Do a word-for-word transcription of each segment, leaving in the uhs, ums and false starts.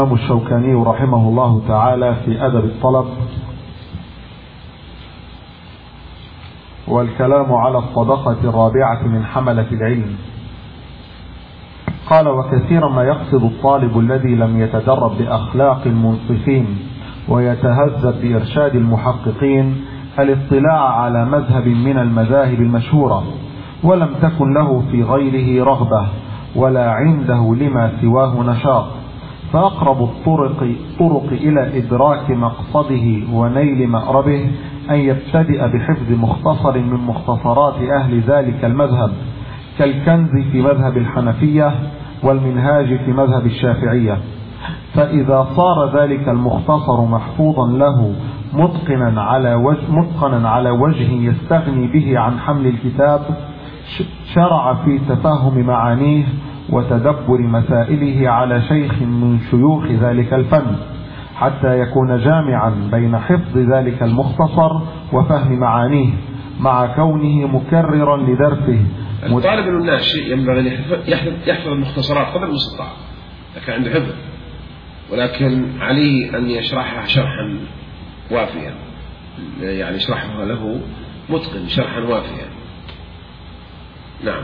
الإمام الشوكاني رحمه الله تعالى في أدب الطلب والكلام على الصدقة الرابعة من حملة العلم. قال: وكثيرا ما يقصد الطالب الذي لم يتدرب بأخلاق المنصفين ويتهذب بإرشاد المحققين الاطلاع على مذهب من المذاهب المشهورة، ولم تكن له في غيره رغبة ولا عنده لما سواه نشاط، فأقرب الطرق طرق إلى إدراك مقصده ونيل مأربه أن يبتدئ بحفظ مختصر من مختصرات أهل ذلك المذهب، كالكنز في مذهب الحنفية والمنهاج في مذهب الشافعية. فإذا صار ذلك المختصر محفوظا له متقنا على وجه, متقنا على وجه يستغني به عن حمل الكتاب، شرع في تفهم معانيه وتدبر مسائله على شيخ من شيوخ ذلك الفن، حتى يكون جامعا بين حفظ ذلك المختصر وفهم معانيه، مع كونه مكررا لدرسه. الطالب الناشئ ينبغي أن يحفظ المختصرات قدر المستطاع، لكن عنده حفظ، ولكن عليه أن يشرحها شرحا وافيا، يعني يشرحها له متقن شرحا وافيا. نعم.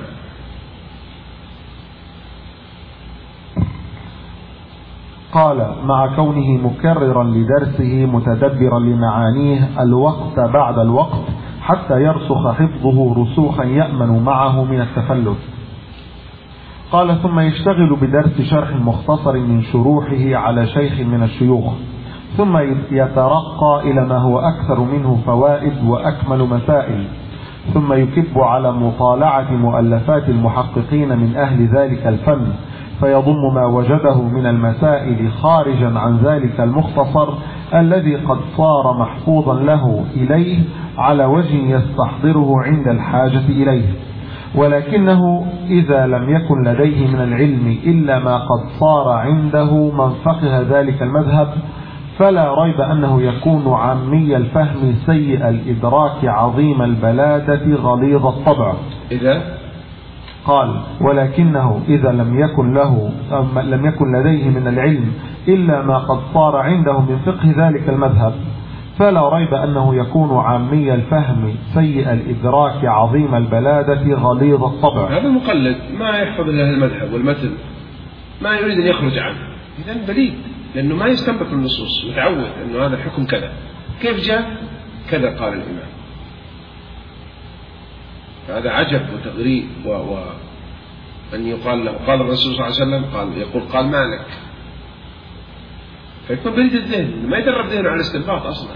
قال: مع كونه مكررا لدرسه متدبرا لمعانيه الوقت بعد الوقت، حتى يرسخ حفظه رسوخا يأمن معه من التفلت. قال: ثم يشتغل بدرس شرح مختصر من شروحه على شيخ من الشيوخ، ثم يترقى إلى ما هو أكثر منه فوائد وأكمل مسائل، ثم يكب على مطالعة مؤلفات المحققين من أهل ذلك الفن، فيضم ما وجده من المسائل خارجا عن ذلك المختصر الذي قد صار محفوظا له إليه على وجه يستحضره عند الحاجة إليه. ولكنه إذا لم يكن لديه من العلم إلا ما قد صار عنده من فقه ذلك المذهب، فلا ريب أنه يكون عامي الفهم سيء الإدراك عظيم البلادة غليظ الطبع. إذا قال: ولكنه إذا لم يكن له لم يكن لديه من العلم إلا ما قد صار عنده من فقه ذلك المذهب، فلا ريب أنه يكون عامي الفهم سيء الإدراك عظيم البلادة غليظ الطبع. هذا المقلد ما يحفظ له المذهب والمتن، ما يريد أن يخرج عنه، إذن بليد، لأنه ما يستنبط النصوص وتعود أنه هذا الحكم كذا، كيف جاء كذا قال الإمام. هذا عجب وتغريب، وأن يقال له قال الرسول صلى الله عليه وسلم، قال يقول قال مالك، فيكون بريد الذهن، ما يدرب ذهنه على الاستنباط أصلا.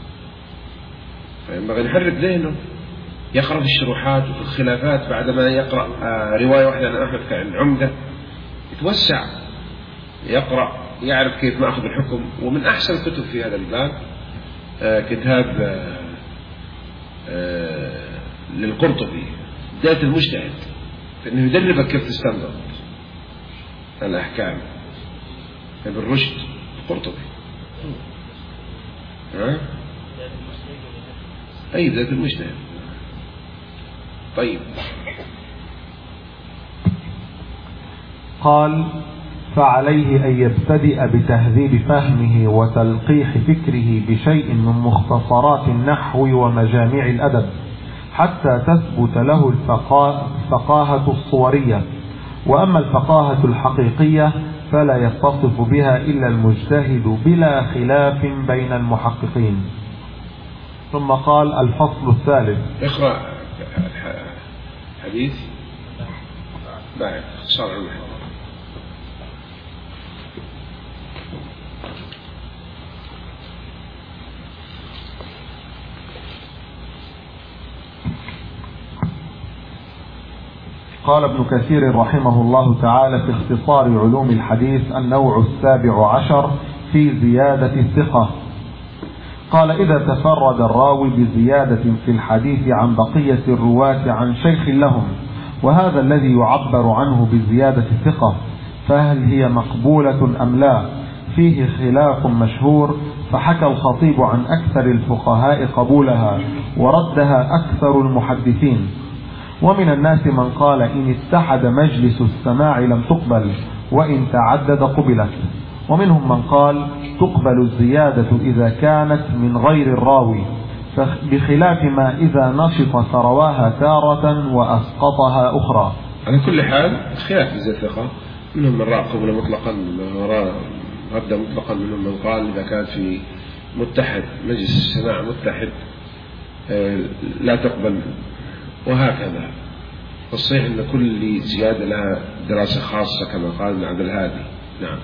فينبغي يحرك ذهنه، يقرأ في الشروحات وفي الخلافات، بعدما يقرأ رواية واحدة عن أحمد كالعمدة يتوسع، يقرأ يعرف كيف مأخذ الحكم. ومن أحسن الكتب في هذا الباب كتاب للقرطبي بداية المجتهد، فإنه يدربك كيف تستنبط الأحكام. ابن رشد القرطبي، ها؟ أي بداية المجتهد. طيب. قال: فعليه أن يبتدئ بتهذيب فهمه وتلقيح فكره بشيء من مختصرات النحو ومجامع الأدب، حتى تثبت له الفقاهة الصورية. وأما الفقاهة الحقيقية فلا يتصف بها إلا المجتهد بلا خلاف بين المحققين. ثم قال: الفصل الثالث. اقرأ حديث بعد صار المحدث. قال ابن كثير رحمه الله تعالى في اختصار علوم الحديث: النوع السابع عشر في زيادة الثقة. قال: إذا تفرد الراوي بزيادة في الحديث عن بقية الرواة عن شيخ لهم، وهذا الذي يعبر عنه بزيادة الثقة، فهل هي مقبولة أم لا؟ فيه خلاف مشهور، فحكى الخطيب عن أكثر الفقهاء قبولها، وردها أكثر المحدثين. ومن الناس من قال إن اتحد مجلس السماع لم تقبل، وإن تعدد قبلت. ومنهم من قال تقبل الزيادة إذا كانت من غير الراوي، بخلاف ما إذا نشط فرواها تارة وأسقطها أخرى. على كل حال خلاف زيادة الثقة، منهم من رأى قبل مطلقا رد مطلقا، منهم من قال إذا كان في متحد مجلس السماع متحد لا تقبل، وهكذا. والصحيح أن كل زيادة لها دراسة خاصة كما قال ابن عبد الهادي. نعم.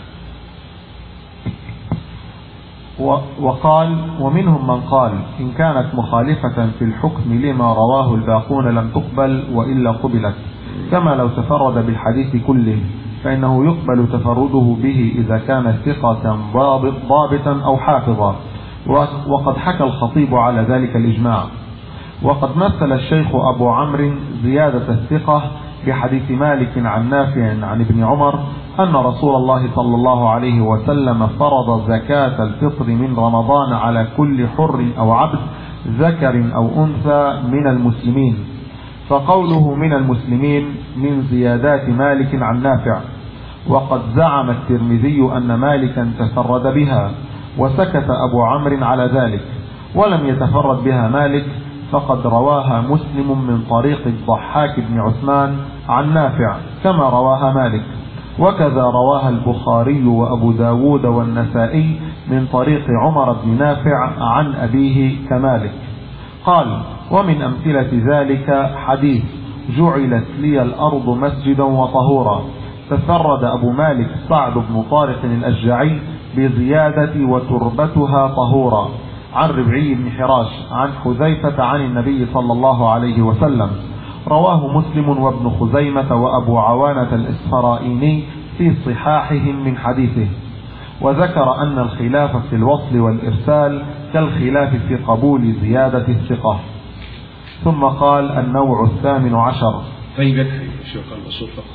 وقال ومنهم من قال إن كانت مخالفة في الحكم لما رواه الباقون لم تقبل وإلا قبلت، كما لو تفرد بالحديث كله فإنه يقبل تفرده به إذا كان ثقة ضابط ضابطا أو حافظا، وقد حكى الخطيب على ذلك الإجماع. وقد مثل الشيخ أبو عمرو زيادة الثقة بحديث مالك عن نافع عن ابن عمر أن رسول الله صلى الله عليه وسلم فرض زكاة الفطر من رمضان على كل حر أو عبد ذكر أو أنثى من المسلمين، فقوله من المسلمين من زيادات مالك عن نافع. وقد زعم الترمذي أن مالكا تفرد بها، وسكت أبو عمرو على ذلك، ولم يتفرد بها مالك، فقد رواها مسلم من طريق الضحاك بن عثمان عن نافع كما رواها مالك، وكذا رواها البخاري وأبو داود والنسائي من طريق عمر بن نافع عن أبيه كمالك. قال ومن أمثلة ذلك حديث جعلت لي الأرض مسجدا وطهورا، تفرد أبو مالك سعد بن طارق الأشجعي بزيادة وتربتها طهورا عن ربعي بن حراش عن حذيفة عن النبي صلى الله عليه وسلم، رواه مسلم وابن خزيمة وأبو عوانة الإسفرائيني في صحاحهم من حديثه. وذكر أن الخلاف في الوصل والإرسال كالخلاف في قبول زيادة الثقة. ثم قال النوع الثامن عشر. طيب يكفي شو قال الأصول فقط.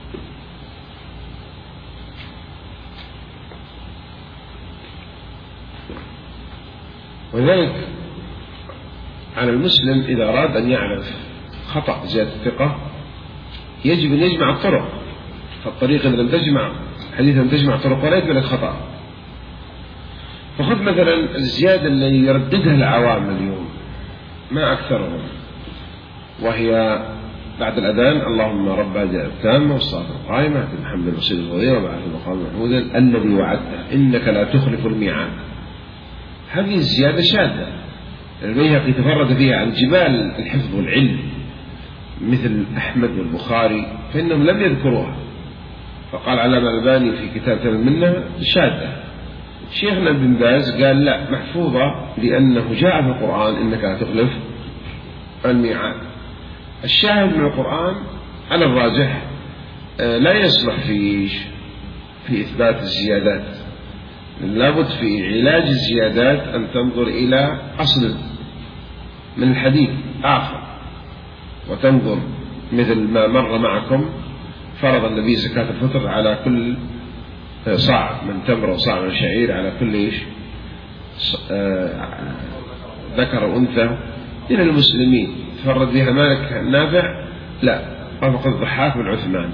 وذلك على المسلم إذا أراد أن يعرف خطأ زيادة الثقة يجب أن يجمع الطرق، فالطريق إذا لم تجمع حديث لم تجمع طرق ولا يدرك خطأ. فخذ مثلا الزيادة اللي يرددها العوام اليوم ما أكثرهم، وهي بعد الأذان اللهم رب هذه التامة والصلاة القائمة الحمد لله والصلاة الغيرة بعد المقام محمودا الذي وعدته إنك لا تخلف الميعاد. هذه الزيادة شاذة، البيهقي تفرد فيها عن جبال الحفظ والعلم مثل أحمد والبخاري فإنهم لم يذكروها، فقال علامة الألباني في كتاب منها شاذة. شيخنا ابن باز قال لا محفوظة لأنه جاء في القرآن إنك لا تخلف الميعاد. الشاهد من القرآن على الراجح لا يصلح في في إثبات الزيادات، لابد في علاج الزيادات أن تنظر إلى أصل من الحديث آخر، وتنظر مثل ما مر معكم فرض النبي زكاة الفطر على كل صاع من تمر وصاع من شعير على كل إيش ذكر وأنثى إلى المسلمين. تفرد بها مالك النافع لا، فقد الضحاك بن عثمان،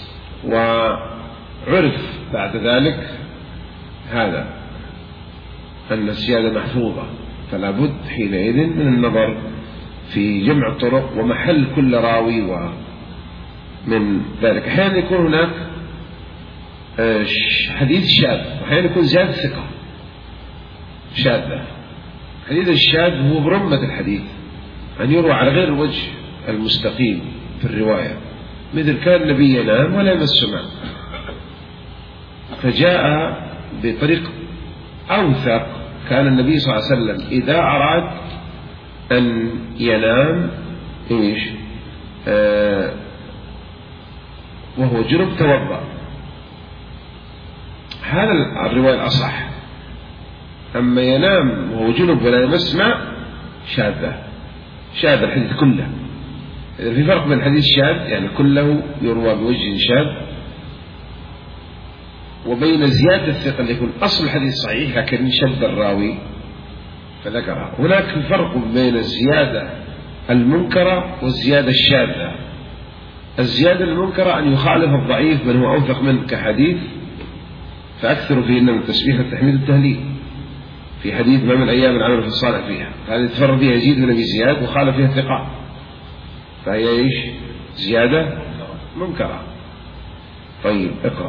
وعرف بعد ذلك هذا أن الزيادة محفوظة، فلا بد حينئذ من النظر في جمع الطرق ومحل كل راوي ومن ذلك. أحيانا يكون هناك حديث شاذ، وأحيانا يكون زيادة ثقة شاذة. حديث الشاذ هو برمة الحديث أن يروى على غير الوجه المستقيم في الرواية، مثل كان النبي ينام ولا يمس ماء، فجاء بطريق أوثق كان النبي صلى الله عليه وسلم إذا أراد أن ينام إيش آه وهو جنب توضأ. هذا الرواية الأصح. أما ينام وهو جنب ولا يمس ماء شاذة، شاذ الحديث كله. إذا في فرق بين الحديث شاذ يعني كله يروى بوجه شاذ، وبين زيادة الثقة اللي يكون أصل الحديث صحيح لكن شذ الراوي فذكرها. هناك فرق بين الزيادة المنكرة والزيادة الشاذة. الزيادة المنكرة أن يخالف الضعيف من هو أوثق منه كحديث فأكثروا فيهن من التسبيح والتحميد والتهليل. في حديث ما من أيام العمل في الصالح فيها، هذه تفرد فيها يزيد بن أبي زياد وخالف فيها الثقات، فهي إيش؟ زيادة منكرة. طيب اقرأ.